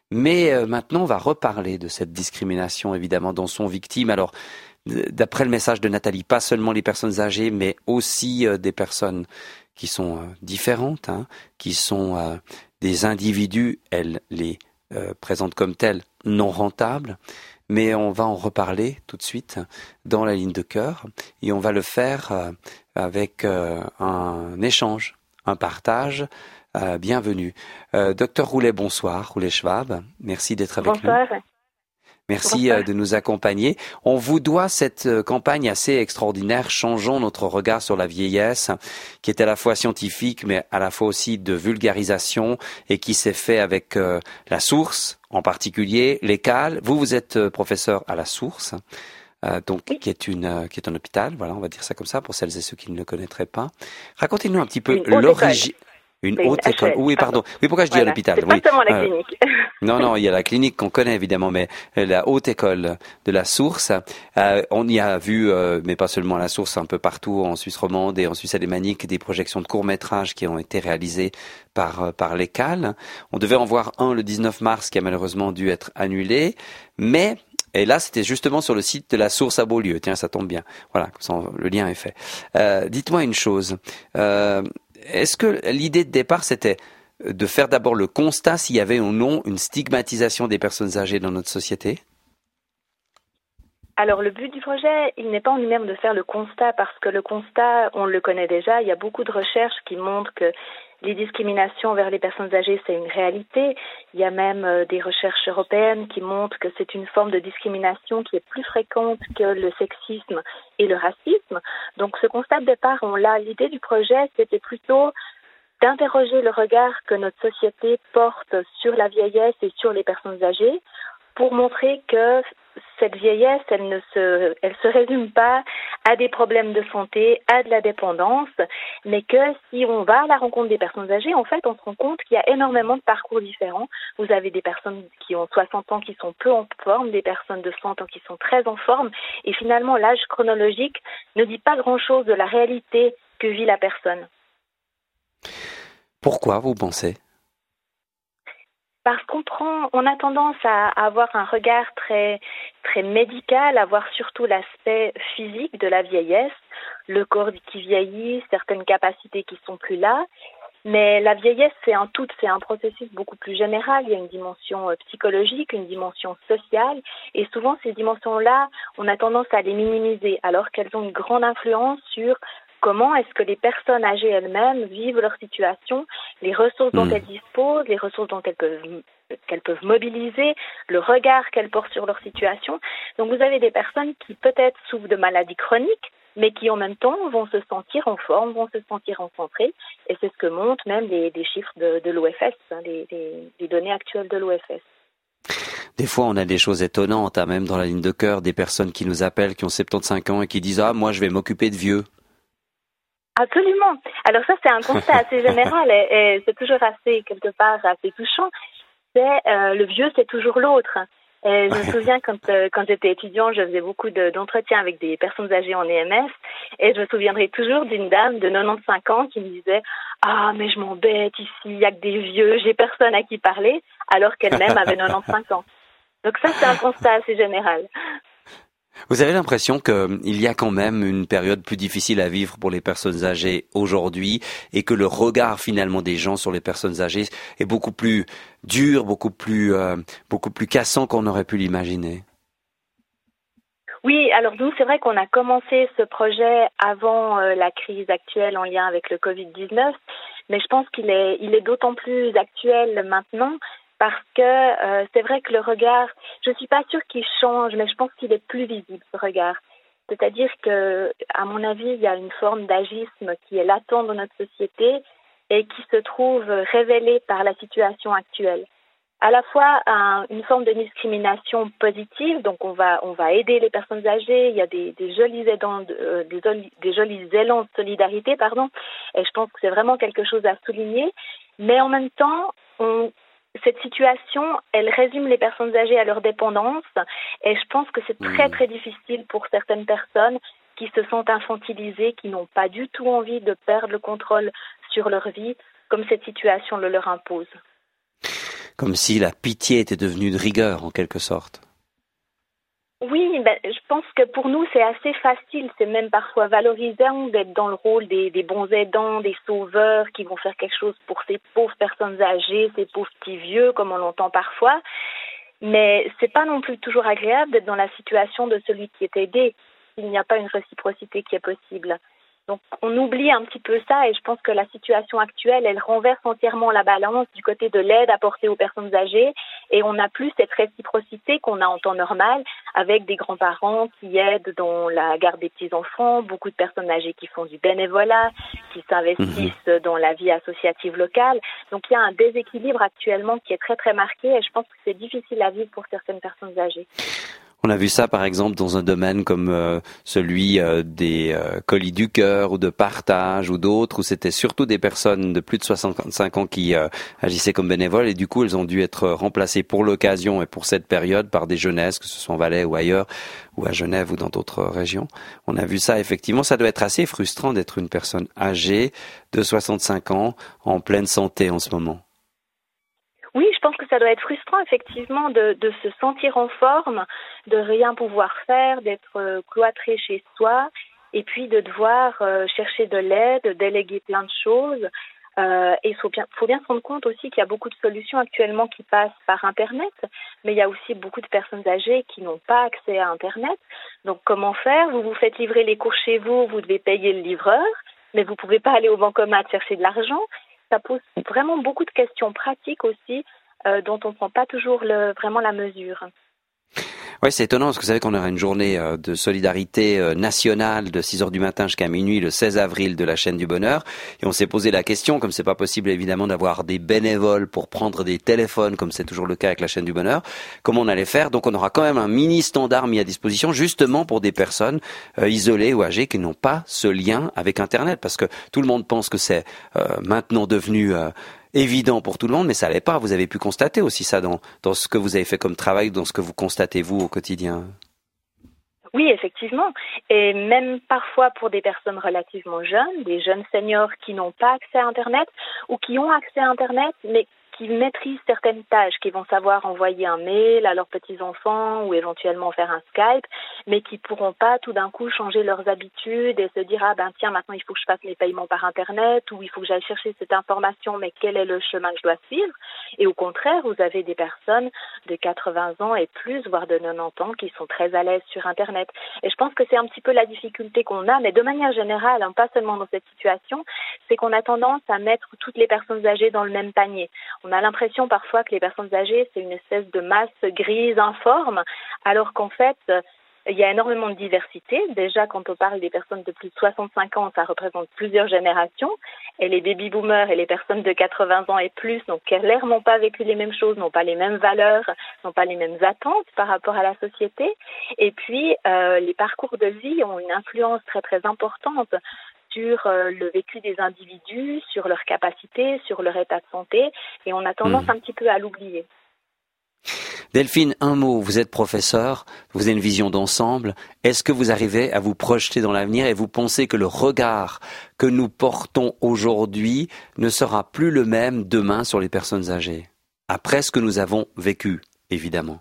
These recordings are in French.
Mais maintenant, on va reparler de cette discrimination, évidemment, dont sont victimes. Alors, d'après le message de Nathalie, pas seulement les personnes âgées, mais aussi des personnes qui sont différentes, hein, qui sont des individus, elle les présente comme tels, non rentables. Mais on va en reparler tout de suite dans la ligne de cœur et on va le faire avec un échange, un partage. Bienvenue. Docteur Roulet, bonsoir. Roulet Schwab, merci d'être avec nous. Bonsoir. Merci de nous accompagner. On vous doit cette campagne assez extraordinaire, Changeons notre regard sur la vieillesse, qui est à la fois scientifique, mais à la fois aussi de vulgarisation et qui s'est fait avec la Source, en particulier l'ECAL. Vous êtes professeur à la Source, donc Oui. qui est un hôpital, voilà, on va dire ça comme ça, pour celles et ceux qui ne le connaîtraient pas. Racontez-nous un petit peu l'origine. Une haute école. Oui, pardon. Oui, pourquoi je dis à l'hôpital? C'est pas seulement la clinique. Non, il y a la clinique qu'on connaît évidemment, mais la haute école de la Source, on y a vu, mais pas seulement à la Source, un peu partout en Suisse romande et en Suisse alémanique, des projections de courts-métrages qui ont été réalisées par l'ECAL. On devait en voir un le 19 mars qui a malheureusement dû être annulé, mais et là, c'était justement sur le site de la Source à Beaulieu. Tiens, ça tombe bien. Voilà, le lien est fait. Dites-moi une chose. Est-ce que l'idée de départ, c'était de faire d'abord le constat s'il y avait ou non une stigmatisation des personnes âgées dans notre société? Alors, le but du projet, il n'est pas en lui-même de faire le constat, parce que le constat, on le connaît déjà. Il y a beaucoup de recherches qui montrent que les discriminations vers les personnes âgées, c'est une réalité. Il y a même des recherches européennes qui montrent que c'est une forme de discrimination qui est plus fréquente que le sexisme et le racisme. Donc, ce constat de départ, on l'a. L'idée du projet, c'était plutôt d'interroger le regard que notre société porte sur la vieillesse et sur les personnes âgées pour montrer que cette vieillesse, elle se résume pas à des problèmes de santé, à de la dépendance, mais que si on va à la rencontre des personnes âgées, en fait, on se rend compte qu'il y a énormément de parcours différents. Vous avez des personnes qui ont 60 ans qui sont peu en forme, des personnes de 100 ans qui sont très en forme, et finalement, l'âge chronologique ne dit pas grand-chose de la réalité que vit la personne. Pourquoi, vous pensez? Parce on a tendance à avoir un regard très, très médical, à voir surtout l'aspect physique de la vieillesse, le corps qui vieillit, certaines capacités qui sont plus là. Mais la vieillesse, c'est un tout, c'est un processus beaucoup plus général. Il y a une dimension psychologique, une dimension sociale. Et souvent, ces dimensions-là, on a tendance à les minimiser, alors qu'elles ont une grande influence sur comment est-ce que les personnes âgées elles-mêmes vivent leur situation, les ressources dont elles disposent, les ressources dont qu'elles peuvent mobiliser, le regard qu'elles portent sur leur situation. Donc vous avez des personnes qui peut-être souffrent de maladies chroniques, mais qui en même temps vont se sentir en forme, vont se sentir en santé. Et c'est ce que montrent même les chiffres de l'OFS, hein, les données actuelles de l'OFS. Des fois, on a des choses étonnantes, hein, même dans la ligne de cœur, des personnes qui nous appellent, qui ont 75 ans et qui disent « Ah, moi, je vais m'occuper de vieux ». Absolument. Alors ça, c'est un constat assez général et c'est toujours assez, quelque part, assez touchant. C'est le vieux, c'est toujours l'autre. Et je me souviens quand j'étais étudiant, je faisais beaucoup d'entretiens avec des personnes âgées en EMS et je me souviendrai toujours d'une dame de 95 ans qui me disait « Ah, mais je m'embête ici, il n'y a que des vieux, j'ai personne à qui parler », alors qu'elle-même avait 95 ans. Donc ça, c'est un constat assez général. Vous avez l'impression qu'il y a quand même une période plus difficile à vivre pour les personnes âgées aujourd'hui et que le regard finalement des gens sur les personnes âgées est beaucoup plus dur, beaucoup plus cassant qu'on aurait pu l'imaginer? Oui, alors nous, c'est vrai qu'on a commencé ce projet avant la crise actuelle en lien avec le Covid-19, mais je pense qu'il est d'autant plus actuel maintenant parce que c'est vrai que le regard, je suis pas sûre qu'il change, mais je pense qu'il est plus visible, ce regard. C'est-à-dire que, à mon avis, il y a une forme d'agisme qui est latente dans notre société et qui se trouve révélée par la situation actuelle. À la fois une forme de discrimination positive, donc on va aider les personnes âgées, il y a des jolis élans de solidarité, pardon, et je pense que c'est vraiment quelque chose à souligner, mais en même temps, cette situation, elle résume les personnes âgées à leur dépendance et je pense que c'est très très difficile pour certaines personnes qui se sentent infantilisées, qui n'ont pas du tout envie de perdre le contrôle sur leur vie, comme cette situation le leur impose. comme si la pitié était devenue de rigueur en quelque sorte. Oui, je pense que pour nous, c'est assez facile, c'est même parfois valorisant d'être dans le rôle des bons aidants, des sauveurs qui vont faire quelque chose pour ces pauvres personnes âgées, ces pauvres petits vieux, comme on l'entend parfois. Mais c'est pas non plus toujours agréable d'être dans la situation de celui qui est aidé. Il n'y a pas une réciprocité qui est possible. Donc, on oublie un petit peu ça et je pense que la situation actuelle, elle renverse entièrement la balance du côté de l'aide apportée aux personnes âgées et on n'a plus cette réciprocité qu'on a en temps normal avec des grands-parents qui aident dans la garde des petits-enfants, beaucoup de personnes âgées qui font du bénévolat, qui s'investissent dans la vie associative locale. Donc, il y a un déséquilibre actuellement qui est très, très marqué et je pense que c'est difficile à vivre pour certaines personnes âgées. On a vu ça, par exemple, dans un domaine comme celui des colis du cœur ou de partage ou d'autres, où c'était surtout des personnes de plus de 65 ans qui agissaient comme bénévoles et du coup, elles ont dû être remplacées pour l'occasion et pour cette période par des jeunesses, que ce soit en Valais ou ailleurs, ou à Genève ou dans d'autres régions. On a vu ça, effectivement. Ça doit être assez frustrant d'être une personne âgée de 65 ans en pleine santé en ce moment. Oui, je pense que ça doit être frustrant, effectivement, de se sentir en forme, de rien pouvoir faire, d'être cloîtré chez soi, et puis de devoir chercher de l'aide, déléguer plein de choses. Et il faut bien se rendre compte aussi qu'il y a beaucoup de solutions actuellement qui passent par Internet, mais il y a aussi beaucoup de personnes âgées qui n'ont pas accès à Internet. Donc, comment faire? Vous vous faites livrer les courses chez vous, vous devez payer le livreur, mais vous ne pouvez pas aller au bancomat chercher de l'argent. Ça pose vraiment beaucoup de questions pratiques aussi dont on ne prend pas toujours vraiment la mesure. Oui, c'est étonnant parce que vous savez qu'on aura une journée de solidarité nationale de 6 heures du matin jusqu'à minuit le 16 avril de la chaîne du bonheur et on s'est posé la question, comme c'est pas possible évidemment d'avoir des bénévoles pour prendre des téléphones comme c'est toujours le cas avec la chaîne du bonheur, comment on allait faire. Donc on aura quand même un mini standard mis à disposition justement pour des personnes isolées ou âgées qui n'ont pas ce lien avec Internet parce que tout le monde pense que c'est maintenant devenu évident pour tout le monde, mais ça l'est pas. Vous avez pu constater aussi ça dans ce que vous avez fait comme travail, dans ce que vous constatez vous au quotidien. Oui, effectivement. Et même parfois pour des personnes relativement jeunes, des jeunes seniors qui n'ont pas accès à Internet ou qui ont accès à Internet, mais qui maîtrisent certaines tâches, qui vont savoir envoyer un mail à leurs petits-enfants ou éventuellement faire un Skype, mais qui pourront pas tout d'un coup changer leurs habitudes et se dire « Ah ben tiens, maintenant il faut que je fasse les paiements par Internet » ou « Il faut que j'aille chercher cette information, mais quel est le chemin que je dois suivre ?» Et au contraire, vous avez des personnes de 80 ans et plus, voire de 90 ans, qui sont très à l'aise sur Internet. Et je pense que c'est un petit peu la difficulté qu'on a, mais de manière générale, hein, pas seulement dans cette situation, c'est qu'on a tendance à mettre toutes les personnes âgées dans le même panier. On a l'impression parfois que les personnes âgées, c'est une espèce de masse grise informe, alors qu'en fait, il y a énormément de diversité. Déjà, quand on parle des personnes de plus de 65 ans, ça représente plusieurs générations. Et les baby-boomers et les personnes de 80 ans et plus n'ont clairement pas vécu les mêmes choses, n'ont pas les mêmes valeurs, n'ont pas les mêmes attentes par rapport à la société. Et puis, les parcours de vie ont une influence très, très importante sur le vécu des individus, sur leurs capacités, sur leur état de santé, et on a tendance un petit peu à l'oublier. Delphine, un mot, vous êtes professeur, vous avez une vision d'ensemble. Est-ce que vous arrivez à vous projeter dans l'avenir et vous pensez que le regard que nous portons aujourd'hui ne sera plus le même demain sur les personnes âgées, après ce que nous avons vécu, évidemment?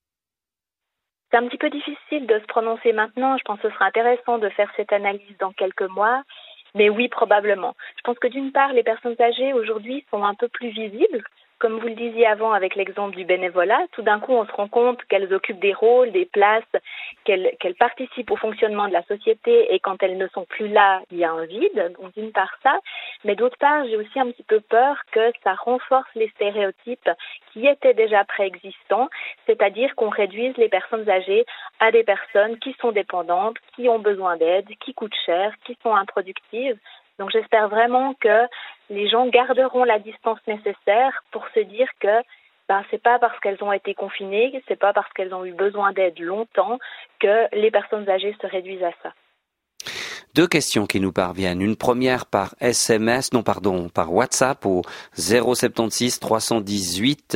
C'est un petit peu difficile de se prononcer maintenant. Je pense que ce sera intéressant de faire cette analyse dans quelques mois. Mais oui, probablement. Je pense que d'une part, les personnes âgées aujourd'hui sont un peu plus visibles. Comme vous le disiez avant avec l'exemple du bénévolat, tout d'un coup, on se rend compte qu'elles occupent des rôles, des places, qu'elles participent au fonctionnement de la société et quand elles ne sont plus là, il y a un vide. Donc d'une part ça, mais d'autre part, j'ai aussi un petit peu peur que ça renforce les stéréotypes qui étaient déjà préexistants, c'est-à-dire qu'on réduise les personnes âgées à des personnes qui sont dépendantes, qui ont besoin d'aide, qui coûtent cher, qui sont improductives. Donc j'espère vraiment que les gens garderont la distance nécessaire pour se dire que c'est pas parce qu'elles ont été confinées, c'est pas parce qu'elles ont eu besoin d'aide longtemps que les personnes âgées se réduisent à ça. Deux questions qui nous parviennent. Une première par par WhatsApp au 076 318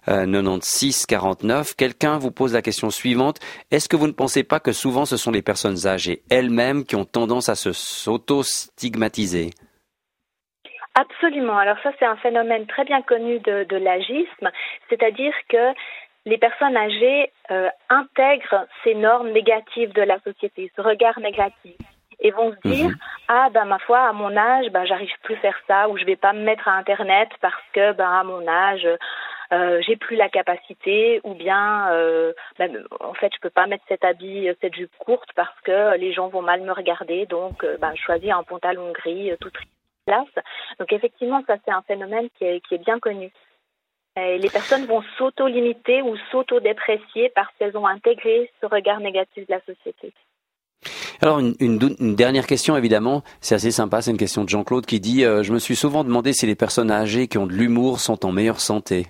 96 49. Quelqu'un vous pose la question suivante. Est-ce que vous ne pensez pas que souvent ce sont les personnes âgées elles-mêmes qui ont tendance à s'auto-stigmatiser? Absolument. Alors ça, c'est un phénomène très bien connu de l'agisme, c'est-à-dire que les personnes âgées intègrent ces normes négatives de la société, ce regard négatif, et vont se dire ma foi, à mon âge, j'arrive plus à faire ça, ou je vais pas me mettre à Internet parce que à mon âge j'ai plus la capacité, ou bien en fait je peux pas mettre cet habit, cette jupe courte parce que les gens vont mal me regarder, donc je choisis un pantalon gris tout place. Donc effectivement, ça c'est un phénomène qui est bien connu. Et les personnes vont s'auto-limiter ou s'auto-déprécier parce qu'elles ont intégré ce regard négatif de la société. Alors une dernière question, évidemment, c'est assez sympa, c'est une question de Jean-Claude qui dit je me suis souvent demandé si les personnes âgées qui ont de l'humour sont en meilleure santé.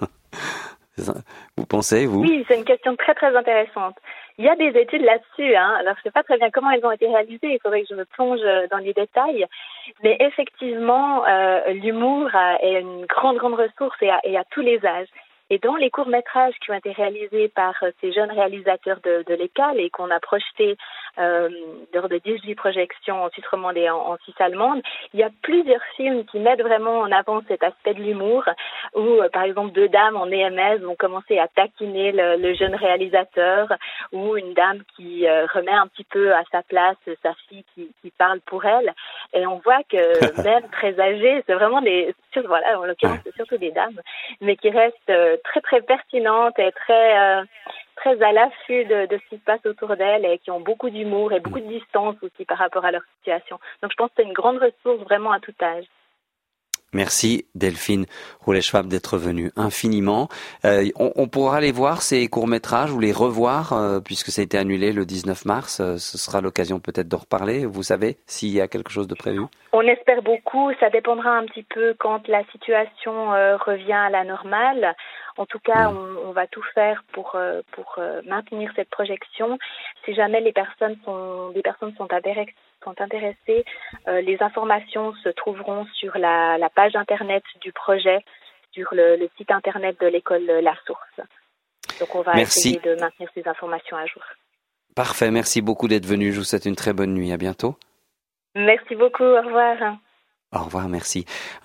Vous pensez, vous? Oui, c'est une question très très intéressante. Il y a des études là-dessus, alors je sais pas très bien comment elles ont été réalisées, il faudrait que je me plonge dans les détails, mais effectivement l'humour est une grande ressource et à tous les âges. Et dans les courts-métrages qui ont été réalisés par ces jeunes réalisateurs de l'ECAL et qu'on a projetés lors de 18 projections en Suisse romande et en Suisse allemande, il y a plusieurs films qui mettent vraiment en avant cet aspect de l'humour, où par exemple deux dames en EMS vont commencer à taquiner le jeune réalisateur, ou une dame qui remet un petit peu à sa place sa fille qui parle pour elle. Et on voit que même très âgées, c'est vraiment en l'occurrence c'est surtout des dames, mais qui restent très très pertinentes et très à l'affût de ce qui se passe autour d'elles et qui ont beaucoup d'humour et beaucoup de distance aussi par rapport à leur situation. Donc je pense que c'est une grande ressource vraiment à tout âge. Merci Delphine Roulet-Schwab d'être venue infiniment. On pourra les voir, ces courts-métrages, ou les revoir, puisque ça a été annulé le 19 mars. Ce sera l'occasion peut-être de reparler. Vous savez s'il y a quelque chose de prévu? On espère beaucoup. Ça dépendra un petit peu quand la situation revient à la normale. En tout cas, on va tout faire pour maintenir cette projection. Si jamais des personnes sont intéressées, les informations se trouveront sur la page internet du projet, sur le site internet de l'école La Source. Donc on va essayer de maintenir ces informations à jour. Parfait, merci beaucoup d'être venu. Je vous souhaite une très bonne nuit. À bientôt. Merci beaucoup, au revoir. Au revoir, merci.